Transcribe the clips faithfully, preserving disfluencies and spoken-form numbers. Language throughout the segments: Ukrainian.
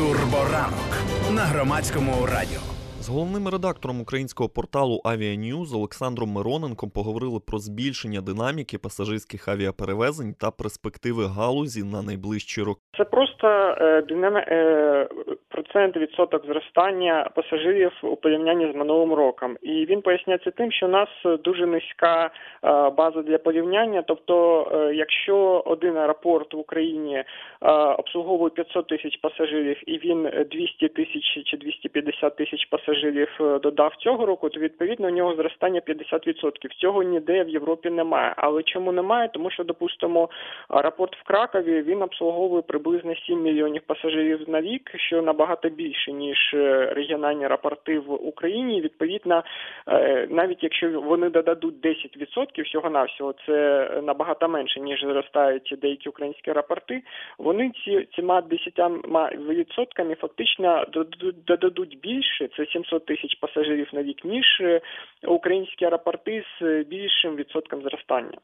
Турборанок на Громадському радіо. З головним редактором українського порталу «Авіаньюз» Олександром Мироненком поговорили про збільшення динаміки пасажирських авіаперевезень та перспективи галузі на найближчі роки. Це просто е, динами, е, процент, відсоток зростання пасажирів у порівнянні з минулим роком. І він поясняється тим, що у нас дуже низька е, база для порівняння. Тобто, е, якщо один аеропорт в Україні е, обслуговує п'ятсот тисяч пасажирів і він двісті тисяч чи двісті п'ятдесят тисяч пасажирів додав цього року, то відповідно у нього зростання п'ятдесят відсотків. Цього ніде в Європі немає. Але чому немає? Тому що, допустимо, аеропорт в Кракові, він обслуговує приблизно сім мільйонів пасажирів на рік, що набагато більше, ніж регіональні аеропорти в Україні. Відповідно, навіть якщо вони додадуть десять відсотків всього-навсього, це набагато менше, ніж зростають деякі українські аеропорти, вони ці, цими десятьма відсотками фактично додадуть більше, це сімсот тисяч пасажирів на рік, ніж українські аеропорти з більшим відсотком зростання.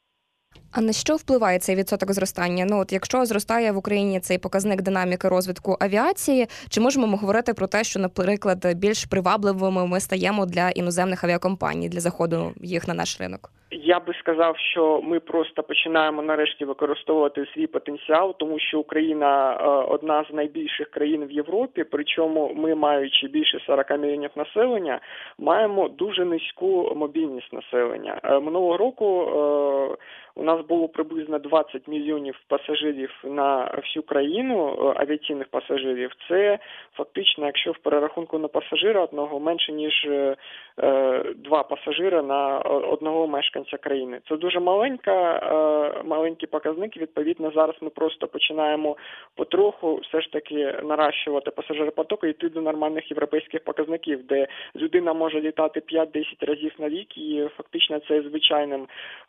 А на що впливає цей відсоток зростання? Ну, от якщо зростає в Україні цей показник динаміки розвитку авіації, чи можемо ми говорити про те, що, наприклад, більш привабливими ми стаємо для іноземних авіакомпаній, для заходу їх на наш ринок? Я би сказав, що ми просто починаємо нарешті використовувати свій потенціал, тому що Україна одна з найбільших країн в Європі, причому ми, маючи більше сорок мільйонів населення, маємо дуже низьку мобільність населення. Минулого року у нас було приблизно двадцять мільйонів пасажирів на всю країну, авіаційних пасажирів. Це фактично, якщо в перерахунку на пасажира одного менше, ніж два пасажира на одного мешканця країни. Це дуже маленька, маленький показник. Відповідно, зараз ми просто починаємо потроху все ж таки наращувати пасажиропоток і йти до нормальних європейських показників, де людина може літати п'ять-десять разів на рік, і фактично це звичайним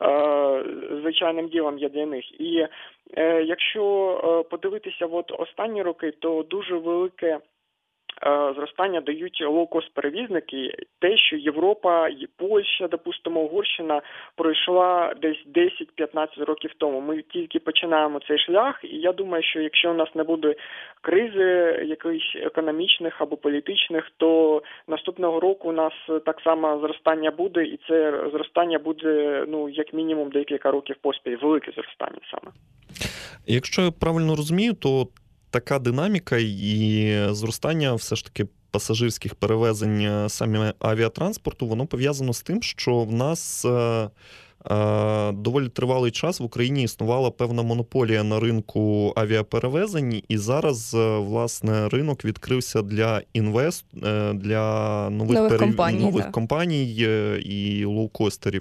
звичайним ділом є для них. І е, якщо е, подивитися от останні роки, то дуже велике зростання дають лоукост-перевізники. Те, що Європа, Польща, допустимо, Угорщина пройшла десь десять-п'ятнадцять років тому. Ми тільки починаємо цей шлях, і я думаю, що якщо у нас не буде кризи якихось економічних або політичних, то наступного року у нас так само зростання буде, і це зростання буде, ну, як мінімум декілька років поспіль, велике зростання саме. Якщо я правильно розумію, то така динаміка і зростання все ж таки пасажирських перевезень саме авіатранспорту, воно пов'язано з тим, що в нас е, е, доволі тривалий час в Україні існувала певна монополія на ринку авіаперевезень, і зараз, власне, ринок відкрився для інвест, е, для нових, нових, перев... компаній, нових компаній і лоукостерів.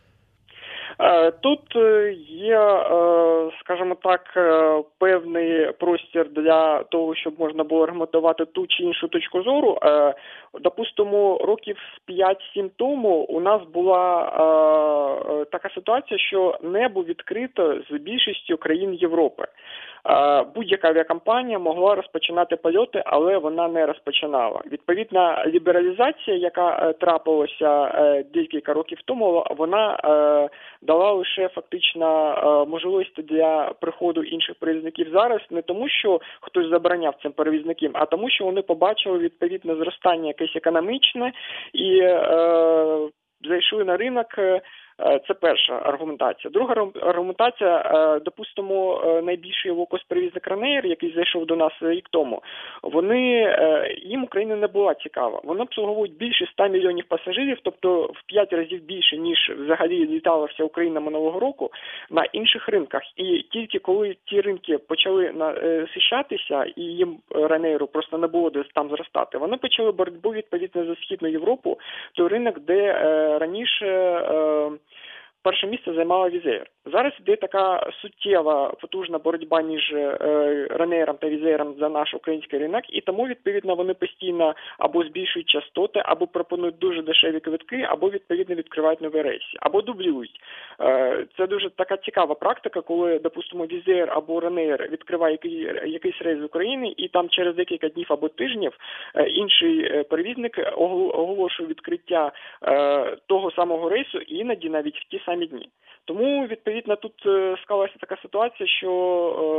Тут є, скажімо так, певний простір для того, щоб можна було аргументувати ту чи іншу точку зору. Допустимо, років п'ять-сім тому у нас була така ситуація, що небо відкрито з більшістю країн Європи. Будь-яка авіакомпанія могла розпочинати польоти, але вона не розпочинала. Відповідна лібералізація, яка трапилася декілька років тому, вона дала лише фактично можливість для приходу інших перевізників зараз, не тому, що хтось забороняв цим перевізникам, а тому, що вони побачили відповідне зростання якесь економічне і е, зайшли на ринок. Це перша аргументація. Друга аргументація, допустимо, найбільший лоукост-перевізник Ryanair, який зайшов до нас рік тому, вони, їм Україна не була цікава. Вони обслуговують більше ста мільйонів пасажирів, тобто в п'ять разів більше, ніж взагалі літала вся Україна минулого року на інших ринках. І тільки коли ті ринки почали насищатися, і їм Ryanair просто не було де там зростати, вони почали боротьбу відповідно за Східну Європу, той ринок, де раніше перше місце займала Wizz Air. Зараз йде така суттєва, потужна боротьба між Ryanair та Wizz Air за наш український ринок, і тому, відповідно, вони постійно або збільшують частоти, або пропонують дуже дешеві квитки, або, відповідно, відкривають нові рейси, або дублюють. Це дуже така цікава практика, коли, допустимо, Wizz Air або Ryanair відкриває якийсь рейс з України, і там через декілька днів або тижнів інший перевізник оголошує відкриття того самого рейсу, іноді навіть в ті самі дні. Тому, відповідно, тут склалася така ситуація, що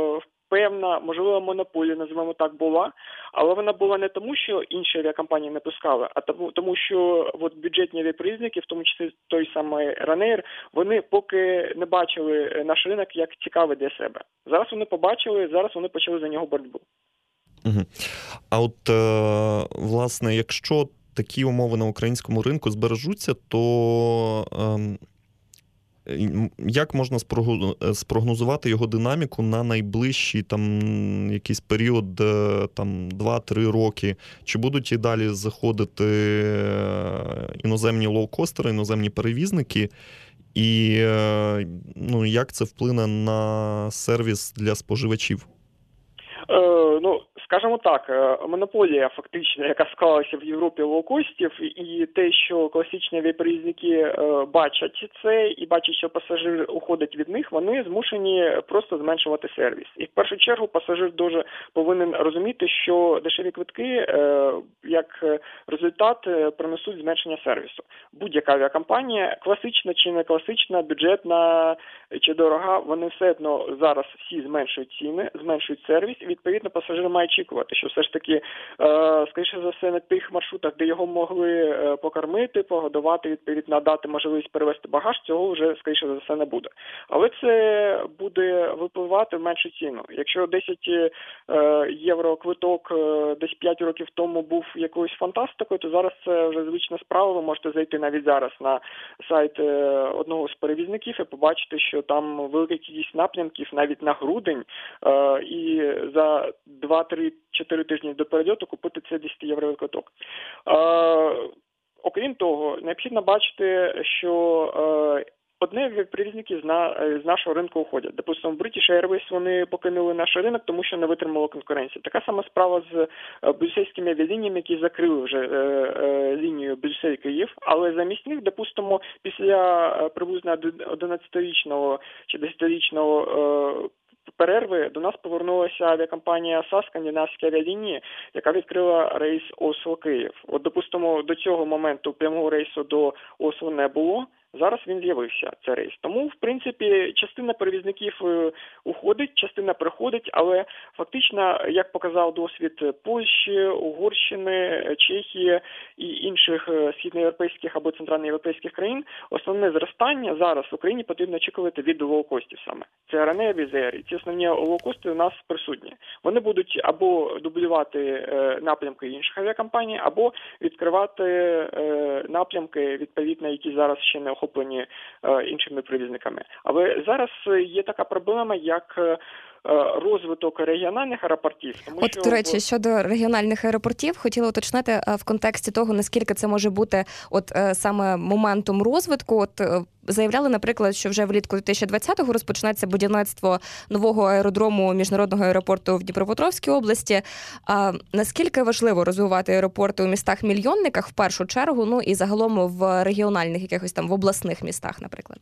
певна, можливо, монополія, називаємо так, була, але вона була не тому, що інші авіакомпанії не пускали, а тому, тому що от бюджетні авіаперевізники, в тому числі той самий Ryanair, вони поки не бачили наш ринок як цікавий для себе. Зараз вони побачили, зараз вони почали за нього боротьбу. Угу. А от, е, власне, якщо такі умови на українському ринку збережуться, то е, як можна спрогнозувати його динаміку на найближчий там якийсь період, там два-три роки? Чи будуть і далі заходити іноземні лоукостери, іноземні перевізники? І ну, як це вплине на сервіс для споживачів? Е, ну, скажімо так, монополія фактично, яка склалася в Європі лоукостів, і те, що класичні авіаперевізники бачать це і бачать, що пасажир уходить від них, вони змушені просто зменшувати сервіс. І в першу чергу пасажир дуже повинен розуміти, що дешеві квитки як результат принесуть зменшення сервісу. Будь-яка авіакомпанія, класична чи не класична, бюджетна чи дорога, вони все одно зараз всі зменшують ціни, зменшують сервіс, і відповідно пасажир має очікувати, що все ж таки, скоріше за все, на тих маршрутах, де його могли покормити, погодувати, відповідно, дати можливість перевезти багаж, цього вже, скоріше за все, не буде. Але це буде випливати в меншу ціну. Якщо десять євро квиток десь п'ять років тому був якоюсь фантастикою, то зараз це вже звична справа. Ви можете зайти навіть зараз на сайт одного з перевізників і побачити, що там велика кількість напрямків навіть на грудень, і за два-три-чотири тижні до перельоту купити цей десять євровий квиток. Окрім того, необхідно бачити, що одне перевізники з, на, з нашого ринку уходять. Допустимо, British Airways вони покинули наш ринок, тому що не витримали конкуренції. Така сама справа з брюссельськими авіалініями, які закрили вже е, е, лінію Брюссель-Київ, але замість них, допустимо, після приблизно одинадцятирічного чи десятирічного е, перерви до нас повернулася авіакомпанія ес ей ес, скандинавські авіалінії, яка відкрила рейс Осло-Київ. От, допустимо, до цього моменту прямого рейсу до Осло не було. Зараз він з'явився, цей рейс. Тому, в принципі, частина перевізників уходить, частина приходить, але фактично, як показав досвід Польщі, Угорщини, Чехії і інших східноєвропейських або центральноєвропейських країн, основне зростання зараз в Україні потрібно очікувати від лоукостів саме. Це Ryanair, Wizz Air. І ці основні лоукости у нас присутні. Вони будуть або дублювати напрямки інших авіакомпаній, або відкривати напрямки, відповідно, які зараз ще не охоплені охоплені іншими перевізниками. Але зараз є така проблема, як розвиток регіональних аеропортів. Тому От, що... до речі, щодо регіональних аеропортів, хотіла уточнити в контексті того, наскільки це може бути от саме моментом розвитку. От заявляли, наприклад, що вже влітку дві тисячі двадцятого розпочнеться будівництво нового аеродрому міжнародного аеропорту в Дніпропетровській області. А наскільки важливо розвивати аеропорти у містах-мільйонниках в першу чергу, ну і загалом в регіональних якихось там в обласних містах, наприклад?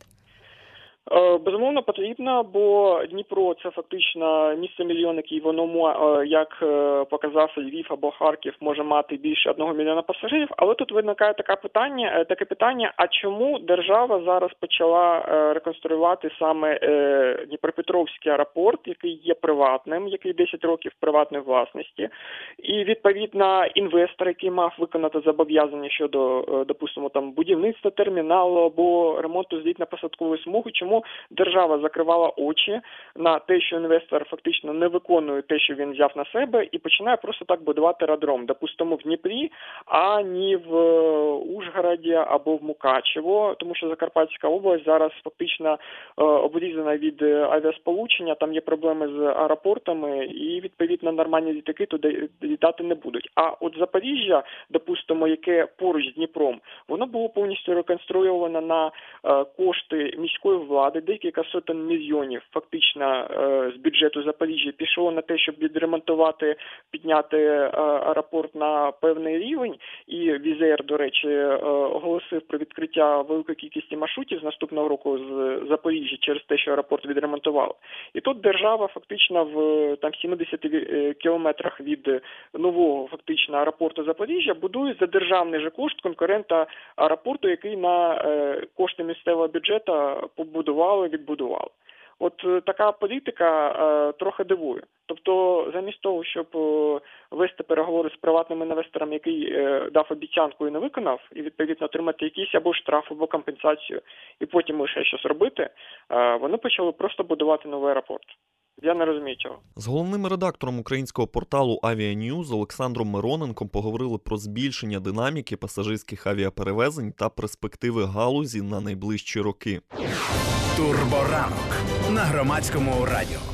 Безумовно, потрібно, бо Дніпро – це фактично місто-мільйонник, і воно, як показав Львів або Харків, може мати більше одного мільйона пасажирів. Але тут виникає таке питання, таке питання, а чому держава зараз почала реконструювати саме Дніпропетровський аеропорт, який є приватним, який десять років приватної власності, і, відповідно, інвестор, який мав виконати зобов'язання щодо, допустимо, там будівництва терміналу або ремонту злітно-посадкової смуги, чому держава закривала очі на те, що інвестор фактично не виконує те, що він взяв на себе, і починає просто так будувати аеродром, допустимо, в Дніпрі, а не в Ужгороді або в Мукачево, тому що Закарпатська область зараз фактично обрізана від авіасполучення, там є проблеми з аеропортами, і, відповідно, нормальні літаки туди літати не будуть. А от Запоріжжя, допустимо, яке поруч з Дніпром, воно було повністю реконструйовано на кошти міської влади, декілька сотень мільйонів фактично з бюджету Запоріжжя пішло на те, щоб відремонтувати, підняти аеропорт на певний рівень. І Wizz Air, до речі, оголосив про відкриття великої кількості маршрутів з наступного року з Запоріжжя через те, що аеропорт відремонтували. І тут держава фактично в там сімдесяти кілометрах від нового фактично аеропорту Запоріжжя будує за державний же кошт конкурента аеропорту, який на кошти місцевого бюджету побудували, відбудували. От е, така політика е, трохи дивує. Тобто, замість того, щоб е, вести переговори з приватним інвестором, який е, дав обіцянку і не виконав, і відповідно отримати якийсь або штраф, або компенсацію, і потім ще щось робити, е, вони почали просто будувати новий аеропорт. Я не розумію цього. З головним редактором українського порталу «Авіаньюз» Олександром Мироненком поговорили про збільшення динаміки пасажирських авіаперевезень та перспективи галузі на найближчі роки. Турборанок на Громадському радіо.